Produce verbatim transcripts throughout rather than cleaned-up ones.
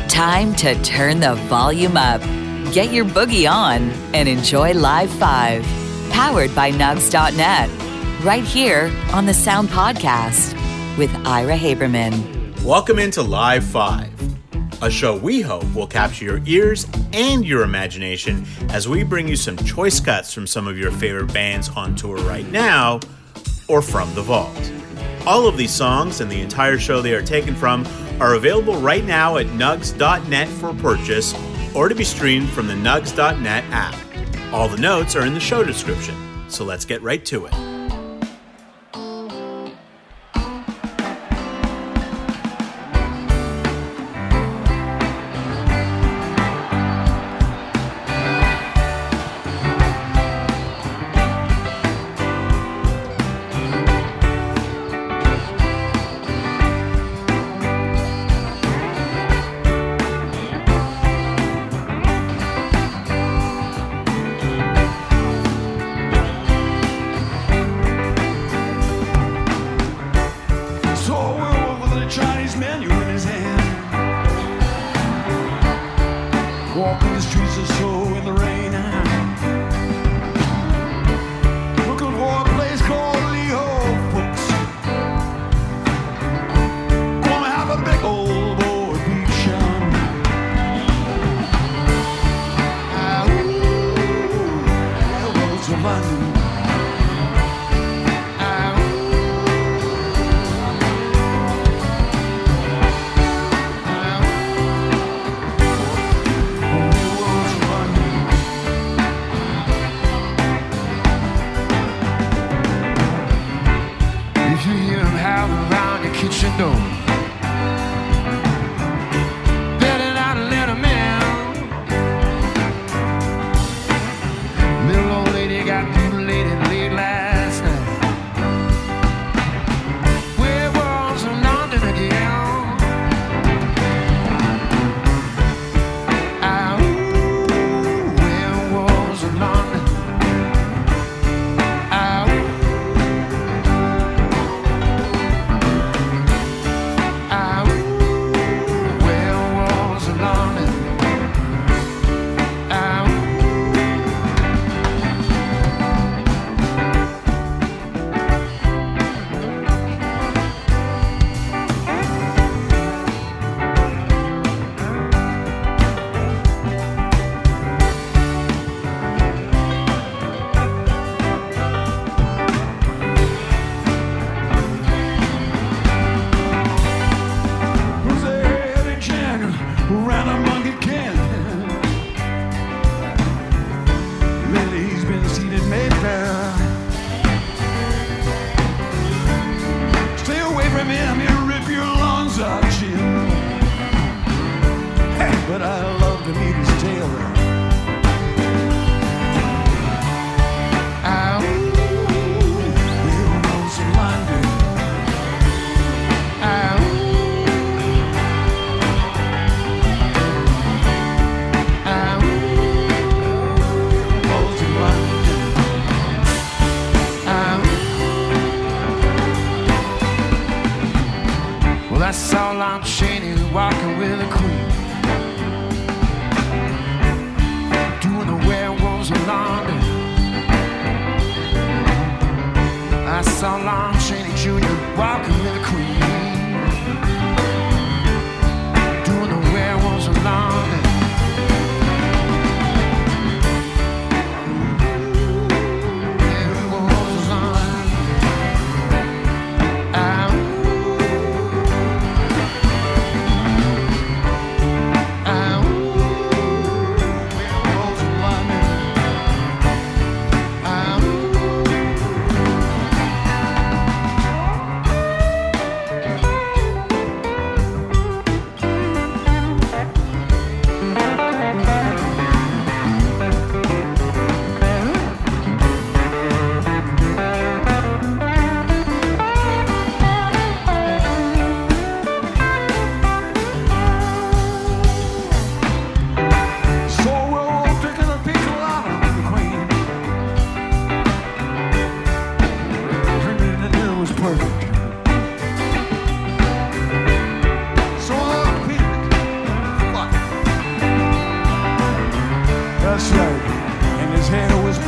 Time to turn the volume up. Get your boogie on and enjoy Live five, powered by Nugs dot net, right here on the Sound Podcast with Ira Haberman. Welcome into Live five, a show we hope will capture your ears and your imagination as we bring you some choice cuts from some of your favorite bands on tour right now or from the vault. All of these songs and the entire show they are taken from are available right now at Nugs dot net for purchase or to be streamed from the Nugs dot net app. All the notes are in the show description, so let's get right to it.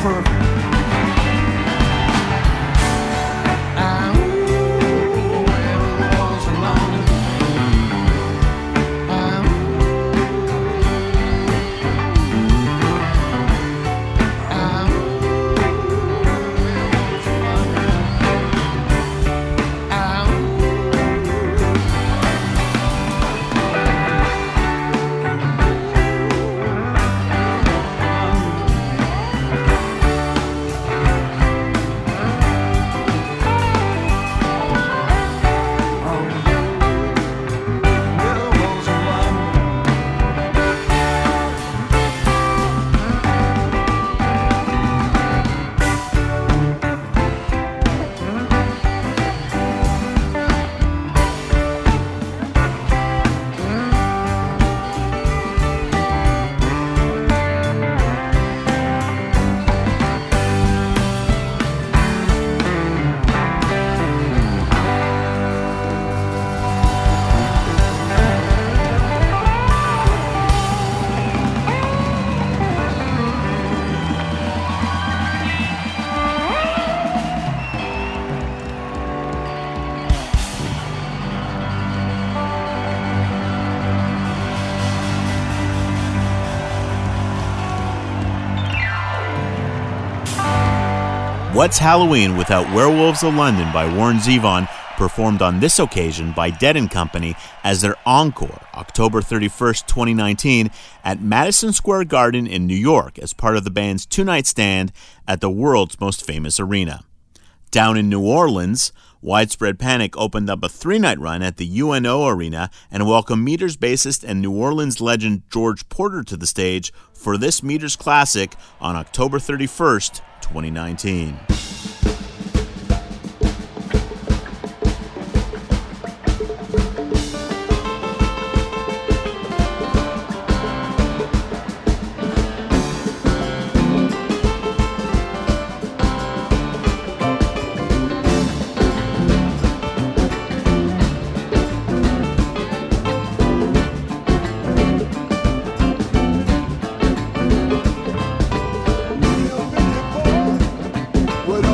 What's Halloween Without Werewolves of London by Warren Zevon, performed on this occasion by Dead and Company as their encore, October thirty-first, twenty nineteen, at Madison Square Garden in New York as part of the band's two-night stand at the world's most famous arena. Down in New Orleans, Widespread Panic opened up a three-night run at the U N O Arena and welcomed Meters bassist and New Orleans legend George Porter to the stage for this Meters classic on October thirty-first, twenty nineteen. What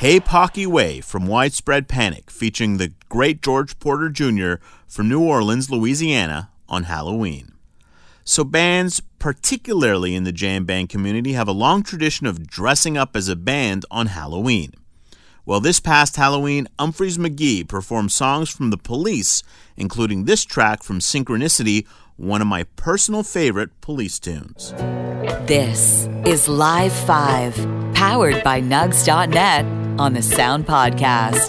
Hey Pocky Way from Widespread Panic, featuring the great George Porter Junior from New Orleans, Louisiana, on Halloween. So bands, particularly in the jam band community, have a long tradition of dressing up as a band on Halloween. Well, this past Halloween, Umphrey's McGee performed songs from The Police, including this track from Synchronicity, one of my personal favorite Police tunes. This is Live five, powered by Nugs dot net on the Sound Podcast.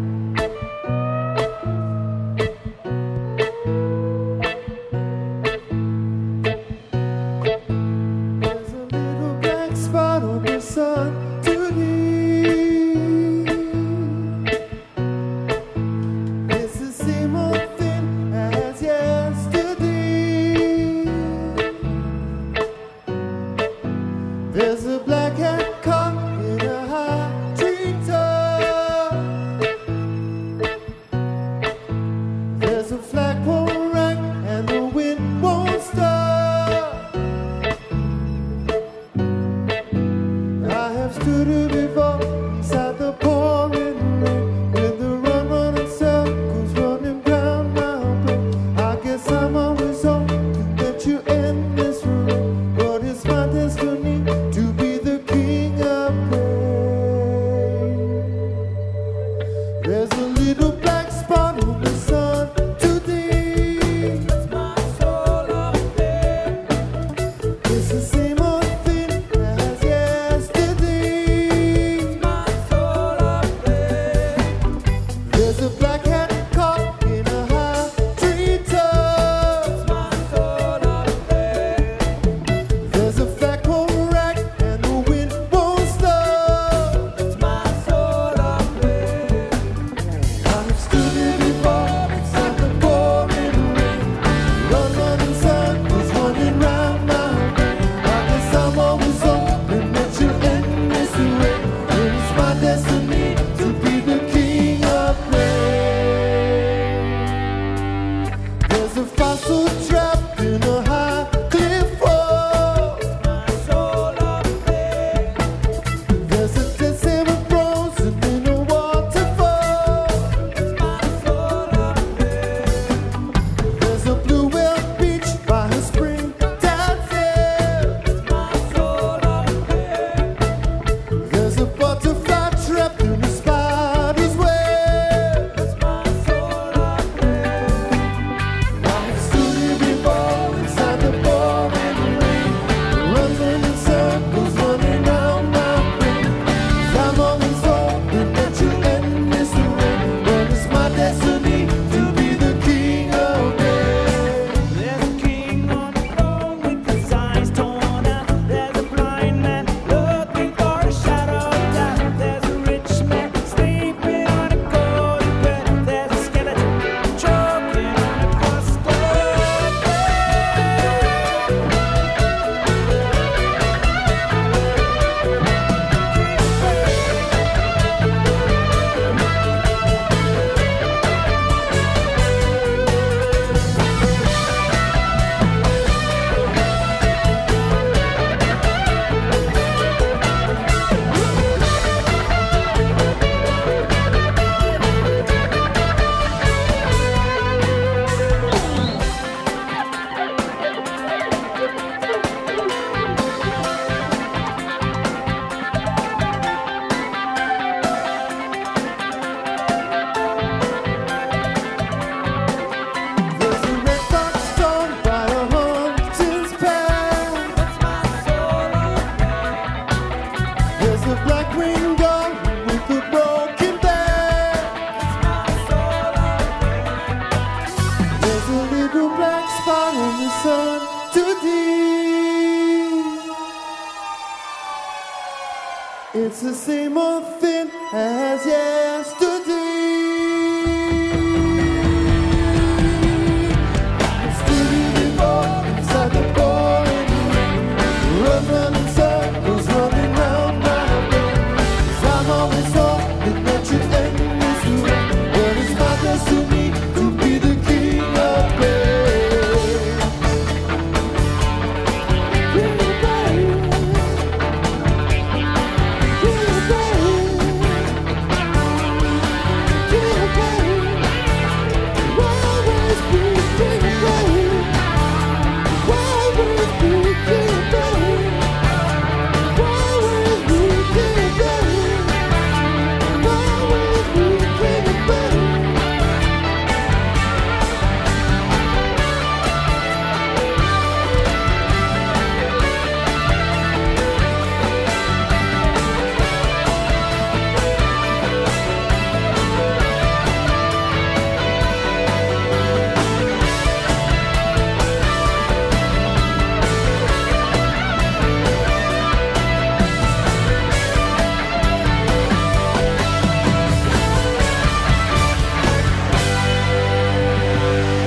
It's the same old thing as yesterday.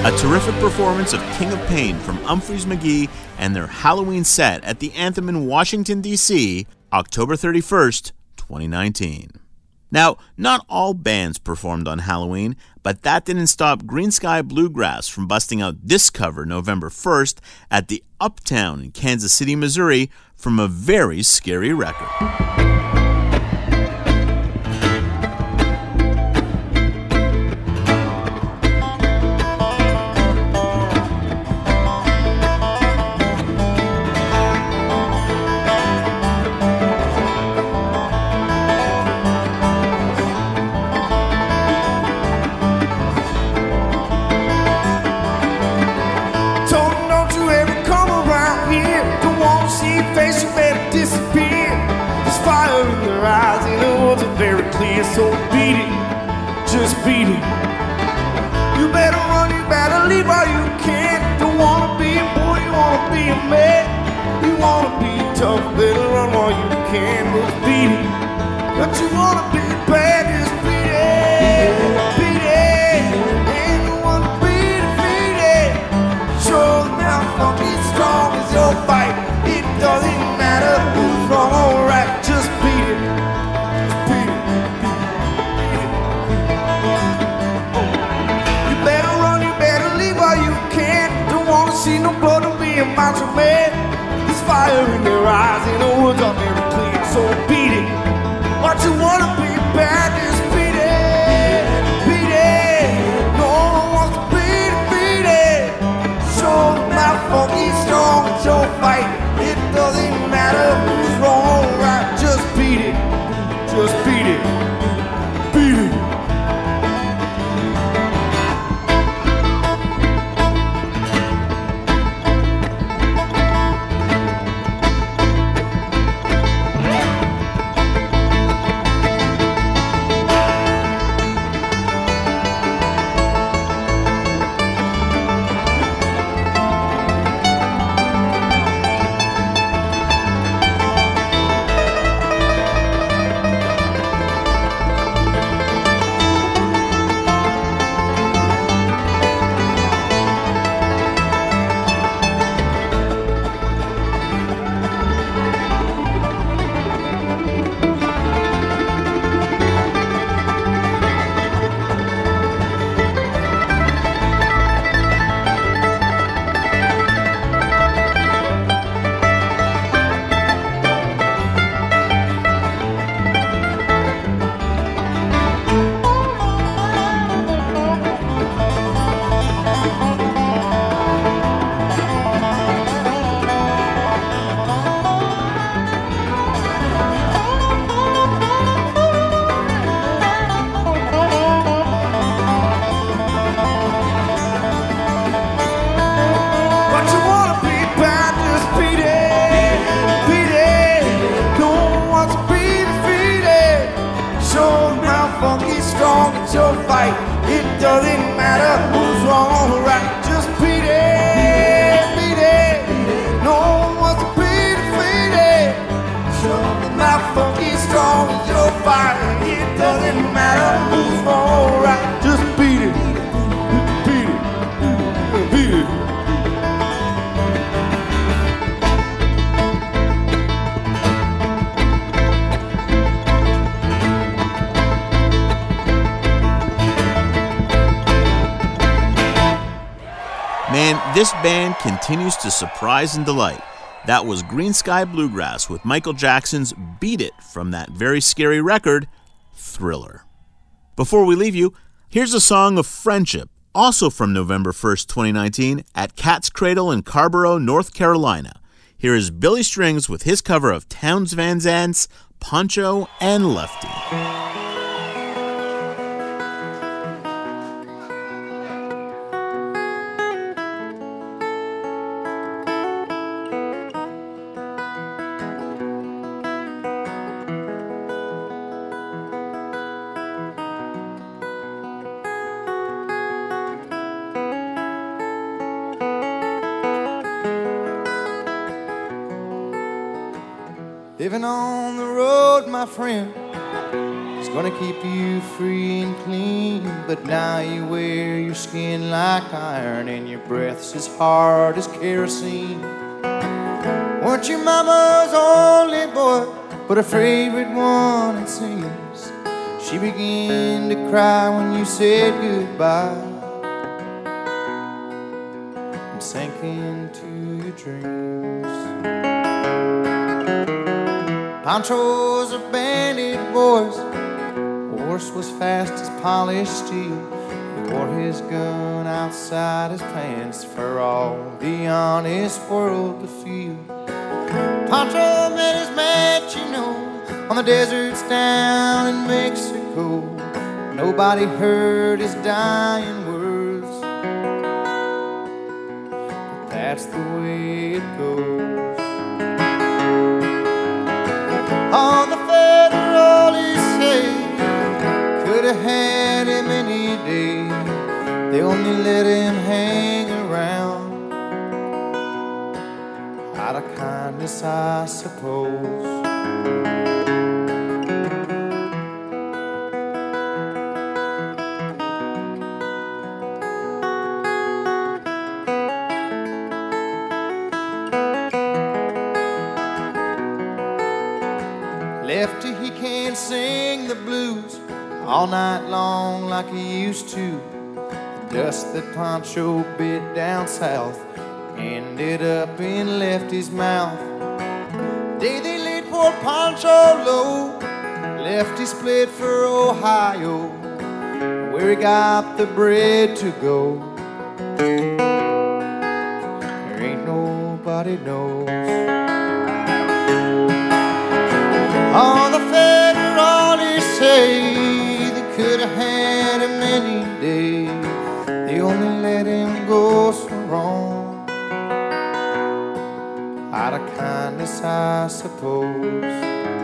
A terrific performance of King of Pain from Umphrey's McGee and their Halloween set at the Anthem in Washington, D C, October thirty-first, twenty nineteen. Now, not all bands performed on Halloween, but that didn't stop Green Sky Bluegrass from busting out this cover November first at the Uptown in Kansas City, Missouri, from a very scary record. So beat it, just beat it. You better run, you better leave while you can. Don't wanna be a boy, you wanna be a man. You wanna be tough, better run while you can. Just beat it. Don't you wanna be bad, just beat it, beat it. Ain't no one to be defeated. Show them how fucking strong is your fight. It doesn't matter who's wrong or right, just beat it. See no blood to be a macho man. There's fire in their eyes and the words are very clear. So beat it. What you wanna be bad, just beat it, beat it. No one wants to be defeated. Show them how fucking strong it's your fight. It doesn't matter who's wrong or right. Just beat it, just beat it, beat it. This band continues to surprise and delight. That was Green Sky Bluegrass with Michael Jackson's Beat It from that very scary record, Thriller. Before we leave you, here's a song of friendship, also from November first, twenty nineteen, at Cat's Cradle in Carrboro, North Carolina. Here is Billy Strings with his cover of Townes Van Zant's Poncho and Lefty. Living on the road, my friend, it's gonna keep you free and clean, but now you wear your skin like iron and your breath's as hard as kerosene. Weren't you mama's only boy, but her favorite one, it seems? She began to cry when you said goodbye and sank into your dreams. Pancho's a bandit, boys. Horse was fast as polished steel. He wore his gun outside his pants for all the honest world to feel. Pancho met his match, you know, on the deserts down in Mexico. Nobody heard his dying words, but that's the way it goes. On the Federalists say could have had him any day. They only let him hang around out of kindness, I suppose. Lefty, he can't sing the blues all night long like he used to. The dust that Pancho bit down south ended up in Lefty's mouth. Day they laid poor Pancho low, Lefty split for Ohio, where he got the bread to go. There ain't nobody knows. All the Federalists say they could have had him any day. They only let him go so wrong out of kindness, I suppose.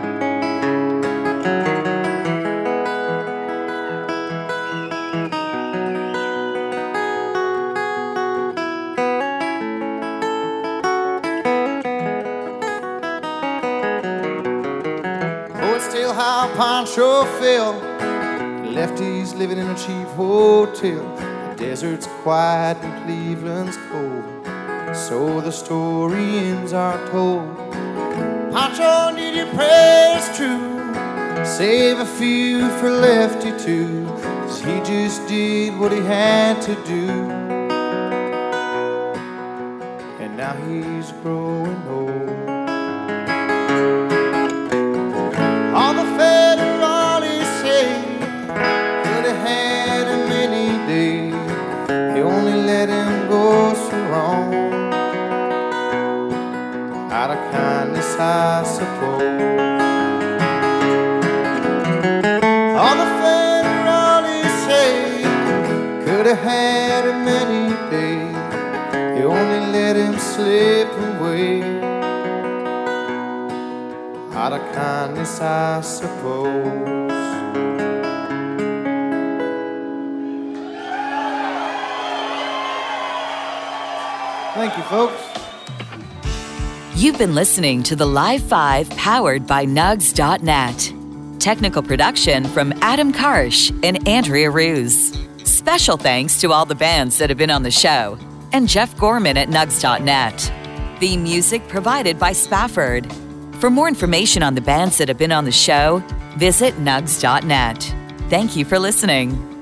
Still how Pancho felt. Lefty's living in a cheap hotel. The desert's quiet and Cleveland's cold. So the story ends are told. Pancho, need your prayers true. Save a few for Lefty too, 'cause he just did what he had to do. And now he's growing old. All the Federalists say could have had him any day. They only let him go so wrong out of kindness, I suppose. All the Federalists say could have had him any day. They only let him slip away out of kindness, I suppose. Thank you, folks. You've been listening to the Live Five powered by Nugs dot net. Technical production from Adam Karsh and Andrea Ruse. Special thanks to all the bands that have been on the show and Jeff Gorman at Nugs dot net. The music provided by Spafford. For more information on the bands that have been on the show, visit Nugs dot net. Thank you for listening.